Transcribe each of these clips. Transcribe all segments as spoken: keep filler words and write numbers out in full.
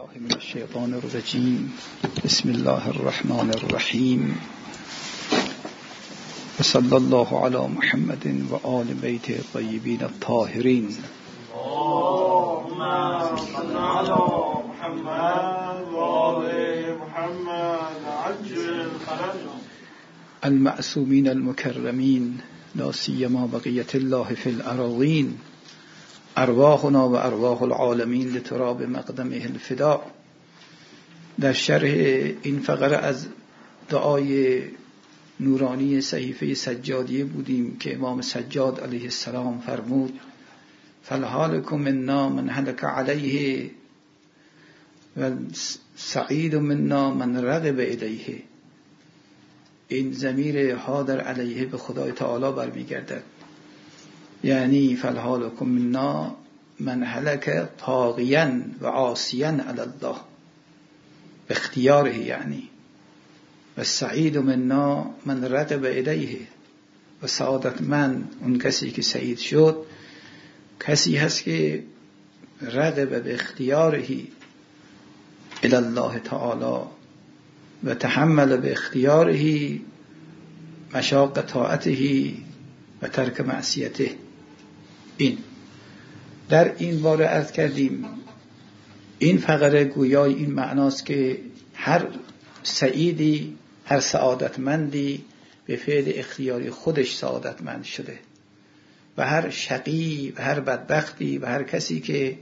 بالله من الشیطان الرجیم. بسم الله الرحمن الرحیم. و صلی الله علی محمد و آل بیت الطیبین الطاهرین. اللهم صل علی محمد و آل محمد عجل فرجهم. المعصومین المکرمین لا سیما بقیة الله فی الأراضین. ارواحنا و ارواح العالمین لتراب مقدمه الفداء. در شرح این فقره از دعای نورانی صحیفه سجادیه بودیم که امام سجاد علیه السلام فرمود فالهالک منا من هلک علیه و سعید منا من رغب الیه. این ضمیر حاضر علیه به خدای تعالی برمیگردد، یعنی فالهالک منا من هلک طاغیا و عاصیا علی الله به اختیاره، یعنی و سعید منا من رغب الیه. و سعادت من اون کسی که سعید شد کسی هست که رغب به اختیاره الی الله تعالی و تحمل به اختیاره مشاق طاعته و ترک معصیته. این در این باره عرض کردیم این فقره گویای این معناست که هر سعیدی، هر سعادتمندی به فعل اختیاری خودش سعادتمند شده و هر شقی و هر بدبختی و هر کسی که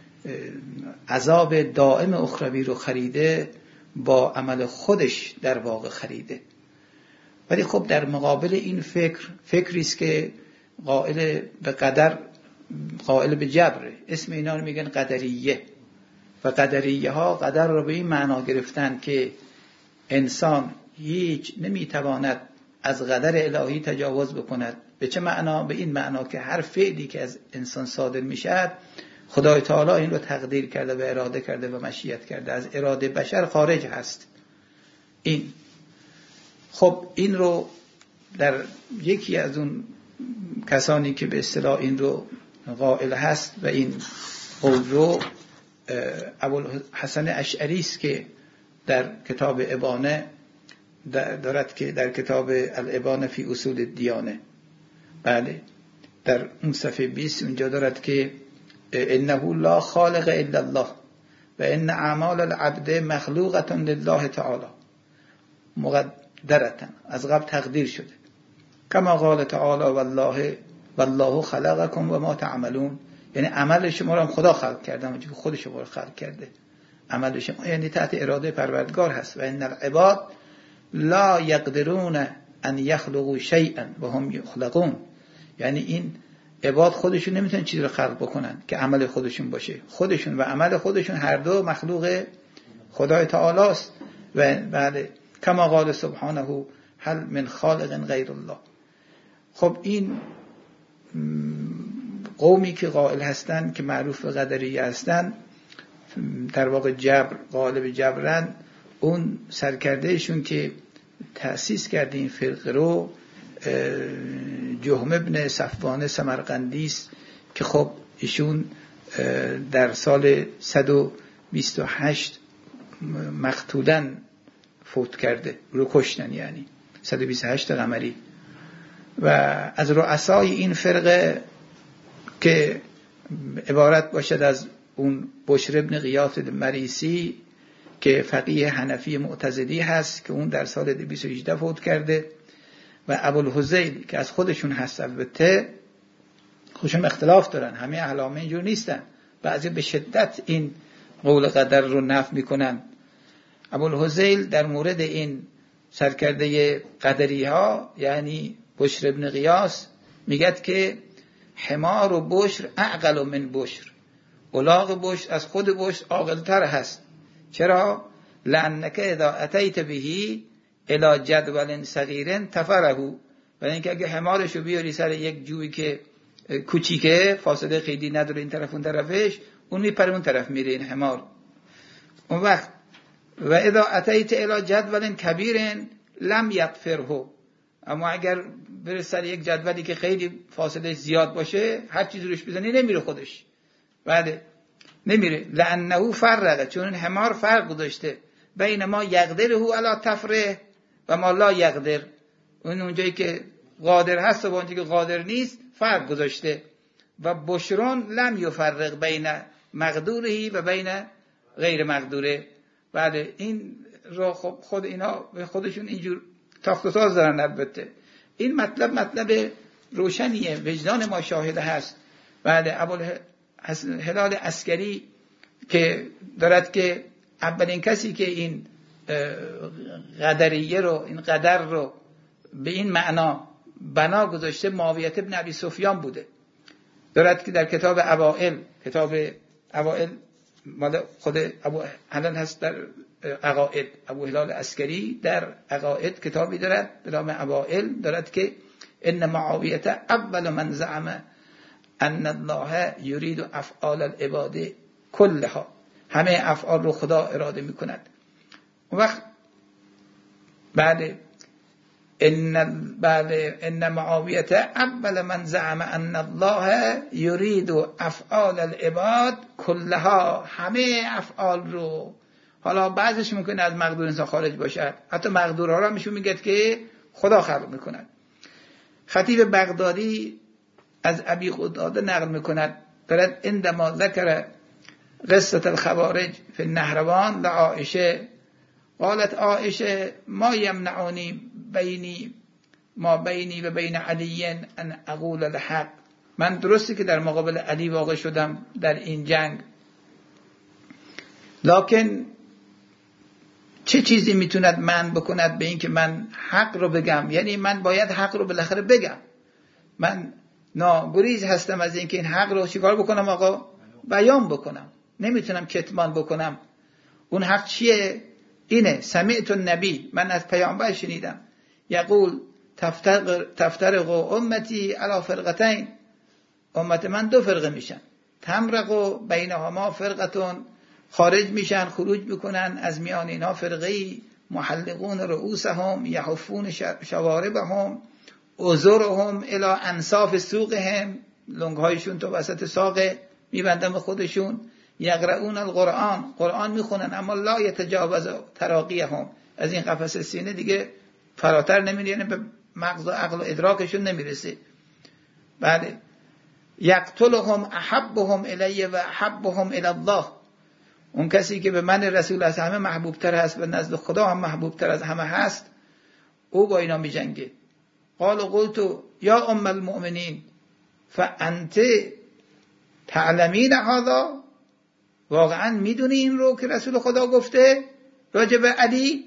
عذاب دائم اخروی رو خریده با عمل خودش در واقع خریده. ولی خب در مقابل این فکر فکری است که قائل به قدر، قائل به جبر، اسم اینا رو میگن قدریه. و قدریه ها قدر رو به این معنا گرفتن که انسان هیچ نمیتواند از قدر الهی تجاوز بکند. به چه معنا؟ به این معنا که هر فعلی که از انسان صادر میشد خدای تعالی این رو تقدیر کرده و اراده کرده و مشیت کرده، از اراده بشر خارج هست. این خب این رو در یکی از اون کسانی که به اصطلاح این رو قائل هست و این قول رو ابوالحسن اشعری است که در کتاب ابانه دارد که در کتاب الابانه فی اصول الدیانه، بله، در اون صفحه بیست اونجا دارد که انه لا خالق الا الله و ان اعمال العبد مخلوقه لله تعالی مقدرة، از قبل تقدیر شده. کما قال تعالی والله والله خلقکم و ما تعملون، یعنی عمل شما رو هم خدا خلق کرده، اونجوری که خود شما رو خلق کرده. عمل شما یعنی تحت اراده پروردگار هست. و ان العباد لا یقدرون ان یخلقوا شیئا و هم یخلقون، یعنی این عباد خودشون نمیتونن چیزی رو خلق بکنن که عمل خودشون باشه. خودشون و عمل خودشون هر دو مخلوق خدای تعالی است. و بله کما قال سبحانه هل من خالق غیر الله. خب این قومی که قائل هستند که معروف به قدریه هستند، در واقع جبر، قالب جبرن، اون سرکردهشون که تأسیس کرده این فرقه رو جهم ابن صفوان سمرقندی است که خب ایشون در سال صد و بیست و هشت مقتولن فوت کرده، رو کشتن، یعنی صد و بیست و هشت قمری. و از رؤسای این فرقه که عبارت باشد از اون بشر ابن غیاث مریسی که فقیه حنفی معتزلی هست که اون در سال دویست و هجده فوت کرده، و ابوالهذیل که از خودشون هست. البته خودشون اختلاف دارن، همه اهل عامه اینجور نیستن، بعضی به شدت این قول قدر رو نفی میکنن. ابوالهذیل در مورد این سرکرده قدری ها یعنی بشر ابن غیاث میگد که حمار و بشر اعقل من بشر، الاغ بشر از خود بشر عاقل‌تر هست. چرا؟ لانک اذا اتیت بهی الی جدول صغیر تفره، برای اینکه اگه حمارشو بیاری سر یک جویی که کوچیکه، فاصله خیلی نداره این طرف اون طرفش، اون میپره اون طرف میره این حمار. اون وقت و اذا اتیت الی جدول کبیر لم یغفره، اما اگر بره سر یک جدولی که خیلی فاصله زیاد باشه هر چیزی روش بزنی نمیره خودش. بله نمیره. لانه فرقه، چون حمار فرق داشته بین ما یقدره علی تفره و ما لا یقدر. اون اونجایی که قادر هست و اونجایی که قادر نیست فرق گذاشته. و بشرون لم یفرق بین مقدوره و بین غیر مقدوره. بله این رو خب خود اینا به خودشون اینجور تاخت و تاز دارن. البته این مطلب مطلب روشنیه، وجدان ما شاهده هست. بعد ابوالهلال عسکری که دارد که اولین کسی که این قدریه رو، این قدر رو به این معنا بنا گذاشته معاویه بن ابی سفیان بوده. دارد که در کتاب اوائل، کتاب اوائل مال خود ابو هلال هست در عقاید، ابو هلال عسکری در عقاید کتابی دارد به نام اوائل، دارد که ان معاویه اول من زعم ان الله یرید افعال العباد کلها، همه افعال رو خدا اراده میکند. اون وقت بعد ان بعد ان معاویه اول من زعم ان الله یرید افعال العباد کلها، همه افعال رو، حالا بعضش ممکنه از مقدور انسان خارج باشه، حتی مقدورها را میشون میگه که خدا خلق میکند. خطیب بغدادی از ابی قتاده نقل میکند، دارد عندما ذکر قصه الخوارج فی النهروان لعائشه قالت عائشه ما یمنعنی بینی ما بینی و بین علی ان اقول الحق. من درسته که در مقابل علی واقع شدم در این جنگ، لکن چه چیزی میتوند من بکند به این که من حق رو بگم؟ یعنی من باید حق رو بالاخره بگم. من ناگریز هستم از این که این حق رو چیکار بکنم آقا؟ بیان بکنم. نمیتونم کتمان بکنم. اون حق چیه؟ اینه سمعت النبی، من از پیامبر شنیدم، یقول تفترق تفترق امتی علی فرقتین، امت من دو فرقه میشن، تمرق بینهما فرقتون، خارج میشن، خروج میکنن از میان اینا فرقه‌ای، محلقون رؤوسهم یحفون شواربهم ازرهم الی انصاف سوقهم، لنگهایشون تو وسط ساق میبندن به خودشون، یقرؤون القرآن، قرآن میخونن اما لا یتجاوز تراقیهم، از این قفس سینه دیگه فراتر نمیره، یعنی به مغز و عقل و ادراکشون نمیرسه. بعد یقتلهم احبهم الی و احبهم الی الله، اون کسی که به من رسول از همه محبوب تر هست و نزد خدا هم محبوب تر از همه هست، او با اینا می جنگه. قال قلت یا ام المؤمنین فانت تعلمین هذا، واقعا میدونی این رو که رسول خدا گفته راجع به علی؟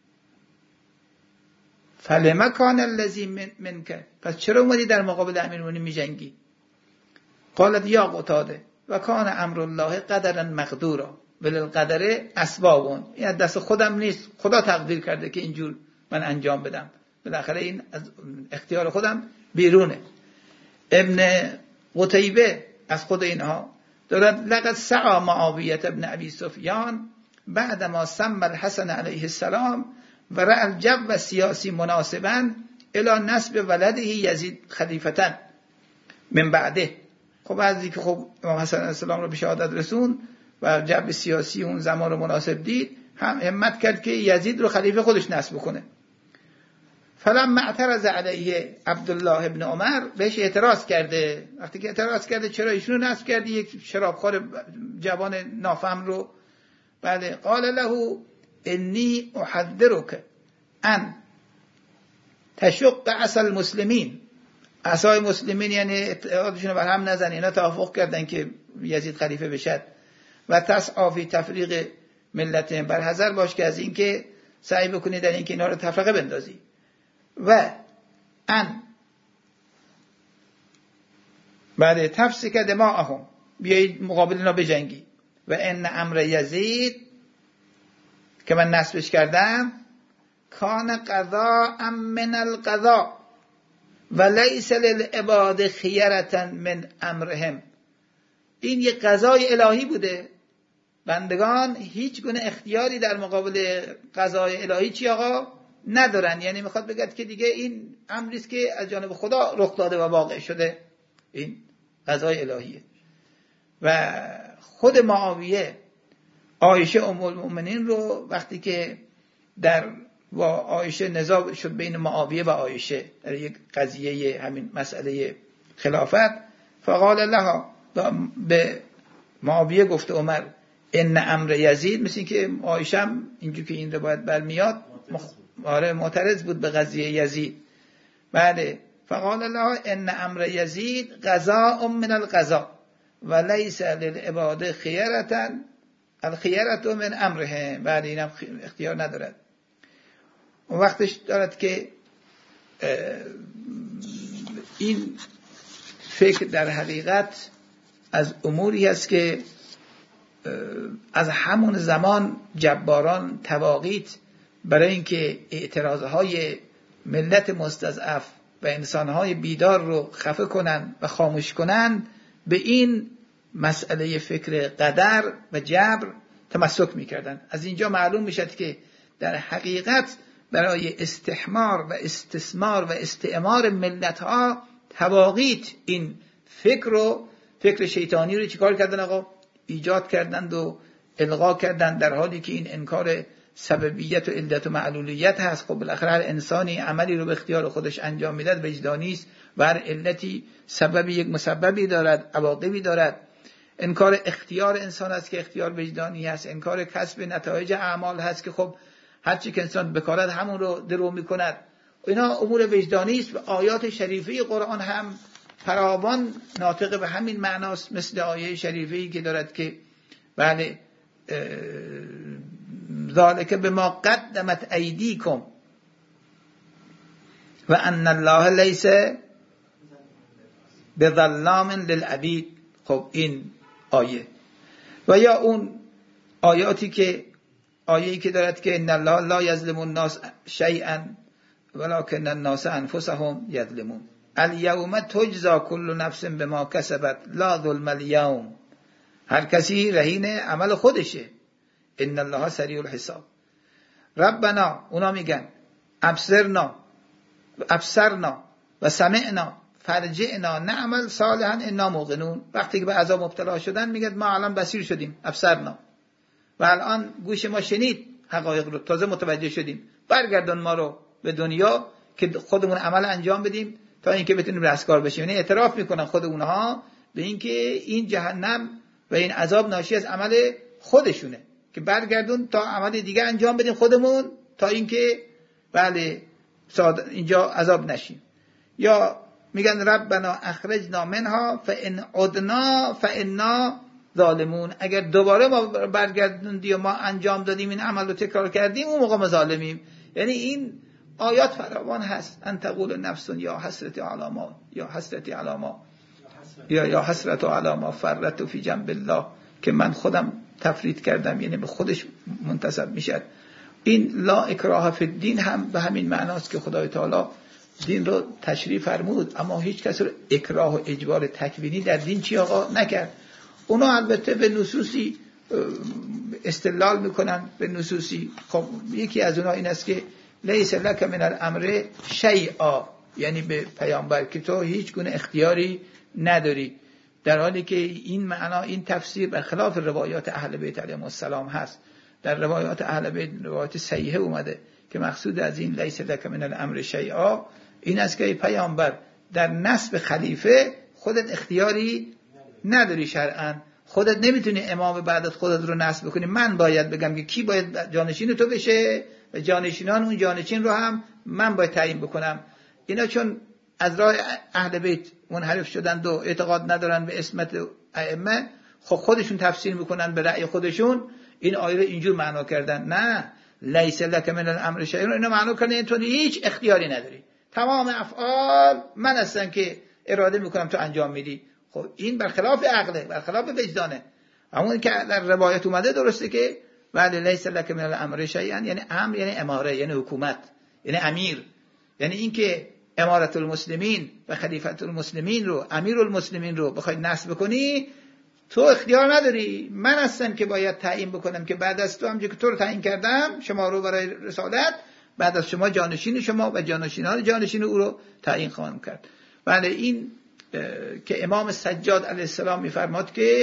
فلما کان الذی منک، پس چرا اومدی در مقابل امیرالمومنین می جنگی؟ قالت یا قتاده و کان امر الله قدرا مقدورا وللقدر اسبابون، این از دست خودم نیست، خدا تقدیر کرده که اینجور من انجام بدم، بالاخره این از اختیار خودم بیرونه. ابن قتیبه از خود اینها دارد لقد سعى معاویه ابن ابی سفیان بعدما سمى الحسن علیه السلام و رأى الجو سیاسی مناسبا الی نسب ولده یزید خلیفتن من بعده. خب بعضی که خب امام حسن علیه السلام رو به شهادت رسون و جو سیاسی اون زمان رو مناسب دید، هم همت کرد که یزید رو خلیفه خودش نصب کنه. فلما اعترض علیه عبدالله ابن عمر، بهش اعتراض کرده. وقتی که اعتراض کرده چرا ایشونو نصب کردی، یک شرابخوار جوان نافهم رو؟ بله. قال له انی احذرک ان تشق عصا المسلمین، عصای مسلمین یعنی اتحادشون رو بر هم نزن، اینا توافق کردن که یزید خلیفه بشد، و تسعی فی تفریق ملتهم، بر حذر باش که از این که سعی بکنی در این که اینا رو تفرقه بندازی، و ان بعد تفسیک دماءهم، بیایید مقابل اینا بجنگی، و ان امر یزید که من نصبش کردم کان قضاء من القضاء و لیس للعباد خیرة من امرهم، این یک قضای الهی بوده، بندگان هیچ گونه اختیاری در مقابل قضای الهی چی آقا ندارن. یعنی میخواد بگه که دیگه این امری است که از جانب خدا رخ داده و واقع شده، این قضای الهیه. و خود معاویه عایشه ام المؤمنین رو وقتی که در با عایشه نزاع شد بین معاویه و عایشه در یک قضیه همین مسئله خلافت، فقال لها، به معاویه گفته عمر ان امر یزید، مثل که عایشه هم اینجور که این روایت برمیاد آره معترض بود به قضیه یزید. بله، فقال لها ان امر یزید قضاء من القضاء و لیس للعباد خیرة الخیرة من امرهم. بله، اینم اختیار ندارد. اون وقتش دارد که این فکر در حقیقت از اموری است که از همون زمان جباران تواقیت برای اینکه اعتراضهای ملت مستضعف و انسانهای بیدار رو خفه کنن و خاموش کنن به این مسئله فکر قدر و جبر تمسک میکردن. از اینجا معلوم میشد که در حقیقت برای استحمار و استثمار و استعمار ملت ها تواقیت این فکر رو فکر شیطانی رو چیکار کردن آقا؟ ایجاد کردند و الغا کردند، در حالی که این انکار سببیت و علت و معلولیت هست. خب بالاخره هر انسانی عملی رو به اختیار خودش انجام میداد وجدانی است و هر علتی سببی یک مسببی دارد، عواقبی دارد. انکار اختیار انسان است که اختیار وجدانی هست، انکار کسب نتایج اعمال هست که خب هرچی که انسان بکارد همون رو درو میکند. اینا امور وجدانی است و آیات شریفه قرآن هم فراوان ناطق به همین معناست، مثل آیه شریفه‌ای که دارد که بله ذالک بما قدمت ایدیکم و ان الله لیس بظلام للعبید. خب این آیه و یا اون آیاتی که آیه‌ای که دارد که ان الله لا یظلم الناس شیئا ولکن الناس انفسهم یظلمون. الیوم تجزا کل نفس بما کسبت لا ظلم الیوم. هر کسی رهین عمل خودشه. ان الله سریع الحساب. ربنا، اونا میگن ابصرنا ابصرنا و سمعنا فرجعنا نعمل صالحا انا موقنون. وقتی که به عذاب مبتلا شدن میگن ما الان بصیر شدیم، ابصرنا، و الان گوش ما شنید حقایق رو، تازه متوجه شدیم، برگردون ما رو به دنیا که خودمون عمل انجام بدیم تا اینکه بتونیم رستگار بشیم. یعنی اعتراف میکنن خود اونها به اینکه این جهنم و این عذاب ناشی از عمل خودشونه که برگردون تا عمل دیگه انجام بدیم خودمون تا اینکه بله اینجا عذاب نشیم. یا میگن ربنا اخرجنا منها فان عدنا فانا ظالمون. اگر دوباره ما برگردوندی و ما انجام دادیم این عمل رو تکرار کردیم اون موقع ما ظالمیم. یعنی این آیات فراوان هست. ان تقول نفس یا حسرت علی ما یا حسرت علی ما یا یا حسرت علی ما فرت فی جنب الله، که من خودم تفرید کردم، یعنی به خودش منتسب میشد. این لا اکراه فی الدین هم به همین معناست که خدای تعالی دین رو تشریح فرمود اما هیچ کس رو اکراه و اجبار تکوینی در دین چی آقا نکرد. اونا البته به نصوصی استدلال میکنن، به نصوصی. خب یکی از اونا این است که لیس لک من الامر شیئا، یعنی به پیامبر که تو هیچ گونه اختیاری نداری، در حالی که این معنا این تفسیر برخلاف روایات اهل بیت علیهم السلام هست. در روایات اهل بیت روایات صحیحه اومده که مقصود از این لیس لک من الامر شیئا این است که پیامبر در نصب خلیفه خودت اختیاری نداری شرعاً. خودت نمیتونی امام بعدت خودت رو نصب بکنی. من باید بگم که کی باید جانشین تو بشه و جانشینان اون جانشین رو هم من باید تعیین بکنم. اینا چون از راه اهل بیت منحرف شدند و اعتقاد ندارن به اسمت ائمه، خب خودشون تفسیر میکنن به رأی خودشون، این آیه رو اینجور معنا کردن. نه، لیس لک من الامر شیء، اینا معنا کردن تو هیچ اختیاری نداری، تمام افعال من هستم که اراده میکنم تو انجام میدی. خب این برخلاف عقله، برخلاف وجدانه. همون که در روایت اومده درسته که ولی لیس لک من الامر شیء، یعنی امر یعنی اماره، یعنی حکومت، یعنی امیر، یعنی اینکه امارت المسلمین و خلیفت المسلمین رو، امیر المسلمین رو بخوای نصب کنی تو اختیار نداری. من هستم که باید تعیین بکنم که بعد از تو، همونجوری که تو رو تعیین کردم شما رو برای رسالت، بعد از شما جانشین شما و جانشینان جانشین او رو تعیین خواهم کرد. بله، این که امام سجاد علیه السلام میفرماد که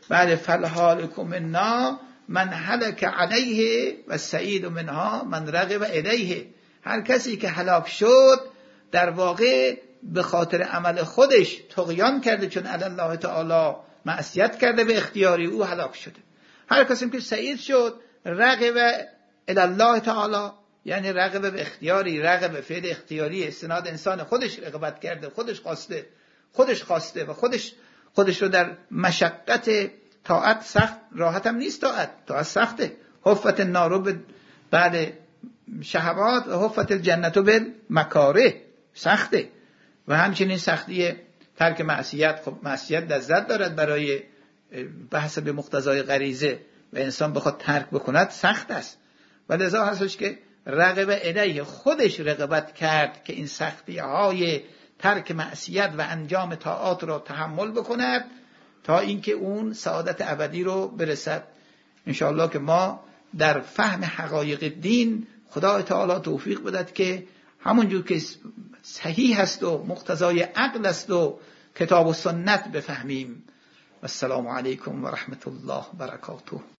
بعد فالحالک منا من هلک علیه و سعید منها من رغب الیه. هر کسی که هلاک شد در واقع به خاطر عمل خودش طغیان کرده، چون علی الله تعالی معصیت کرده به اختیاری او هلاک شده. هر کسی که سعید شد رغب الی الله تعالی، یعنی رغب به اختیاری، رغب به فعل اختیاری، استناد انسان خودش رغبت کرده، خودش خواسته خودش خواسته و خودش خودش رو در مشقت طاعت، سخت راحت هم نیست، طاعت طاعت سخته. حفت النار بعد شهوات و حفت الجنت بالمکاره، سخته. و همچنین سختی ترک معصیت. خب معصیت لذت دارد برای بحث به مقتضای غریزه و انسان بخواد ترک بکند سخت است. و لذا هستش که رغب الیه، خودش رغبت کرد که این سختی های ترک معصیت و انجام طاعات را تحمل بکند تا اینکه اون سعادت ابدی رو برسد. انشاءالله که ما در فهم حقایق دین خدا تعالی توفیق بدهد که همونجور که صحیح است و مقتضای عقل است و کتاب و سنت بفهمیم. و السلام علیکم و رحمت الله و برکاته.